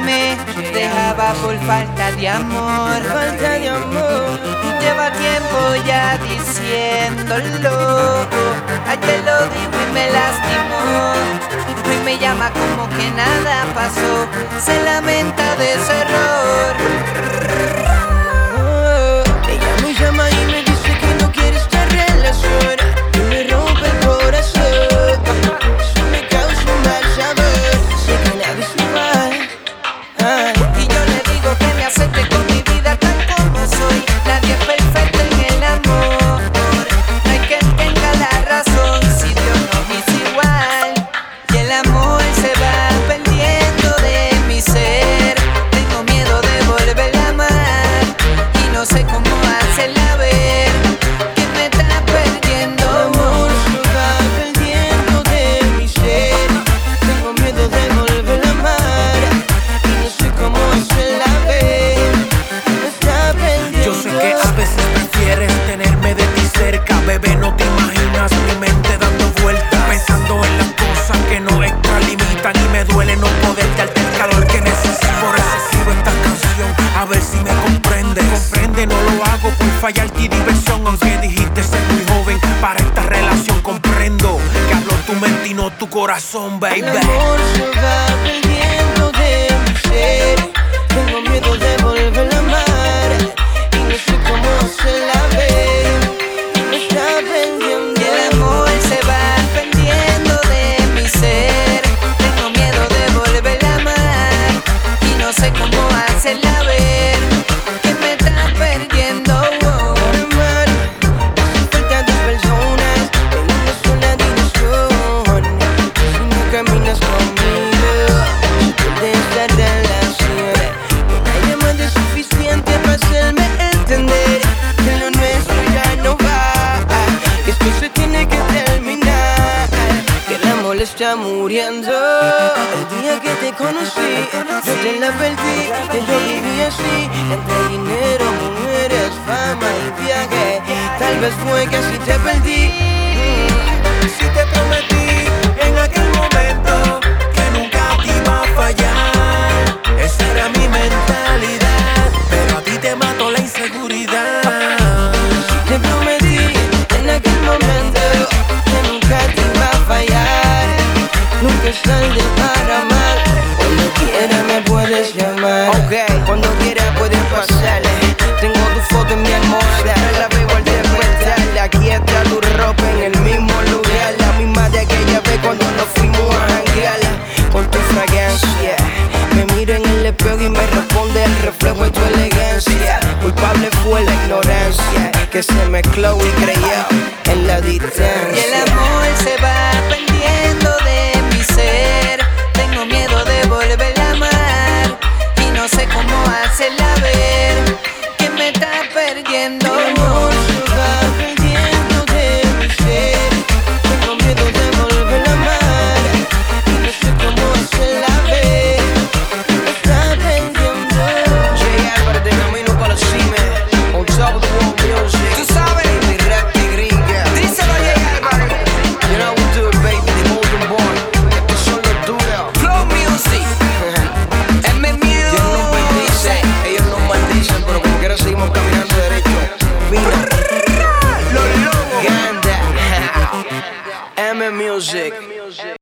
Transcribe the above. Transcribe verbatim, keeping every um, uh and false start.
me dejaba por falta de amor. Falta de amor. Lleva tiempo ya diciéndolo. Ayer lo dijo y me lastimó. Hoy me llama como que nada pasó. Se lamenta de su error. Ella me llama y me dice que no quiere esta relación, y me rompe el corazón. Eso me causa un mal sabor. Sé que nadie es igual. Ay. Y yo le digo que me acepte con mi vida tal como soy. Nadie es perfecto en el amor. No hay quien tenga la razón si Dios nos hizo igual. Y el amor se va perdiendo de mi ser. Tengo miedo de volver a amar y no sé cómo hacerla ver que me está perdiendo. El amor se va perdiendo de mi ser. Tengo miedo de volver a amar y no sé cómo hacerla ver. Me está perdiendo. Yo sé que a veces prefieres tenerme de ti cerca, bebé, no te imaginas mi mente dando vueltas, pensando en las cosas que no extralimitan, y me duele no poder darte el calor que necesito. Por eso escribo esta canción, a ver si me comprendes. Comprende, no lo hago por fallarte y diversión, aunque dijiste ser muy joven para esta relación. Comprendo que hablo tu mente y no tu corazón, baby. El amor se va perdiendo de mi ser. Tengo miedo de volver a amar y no sé cómo hacerla ver. Me está perdiendo. Y el amor se va perdiendo de mi ser. Tengo miedo de volver a amar y no sé cómo hacerla ver que me está perdiendo. Por amar hace falta dos personas en una sola dirección. Si no caminas conmigo, de esta relación no hay más de suficiente para hacerme entender que lo nuestro ya no va, que esto se tiene que terminar, que el amor está muriendo. El día que te conocí, yo te la perdí, que yo vivía así, entre dinero, mujeres, fama y viaje. Tal vez fue que así te perdí. Si te prometí en aquel momento que nunca te iba a fallar, esa era mi mentalidad, pero a ti te mató la inseguridad. Te prometí en aquel momento que nunca te iba a fallar. Nunca es tarde para amar. Cuando quiera me puedes llamar. Okay. Cuando quiera puedes pasar. Tengo tu foto en mi almohada, la veo al despertar. Aquí está tu ropa en el mismo lugar, la misma de aquella vez cuando nos fuimos a janguear. Con tu fragancia me miro en el espejo y me responde el reflejo de tu elegancia. Culpable fue la ignorancia que se mezcló y creyó en la distancia. Y el amor se va perdiendo de mi ser. Tengo miedo de volver a amar y no sé cómo hacerla ver que me está perdiendo. El amor se va perdiendo de mi ser. Tengo miedo de volver a amar y no sé cómo hacerla ver. Me está perdiendo. Jay Álvarez de camino para la cima, on top of the world music. Tú sabes, Mi rap de gringa. díselo Jay Álvarez. You know we do it, baby, the golden boy. Estos son los duros. Flow Music, M Ellos nos bendicen, Music. ellos nos maldicen, pero como quiera seguimos caminando derecho. Mira, Los lobos. Ganda, M Music.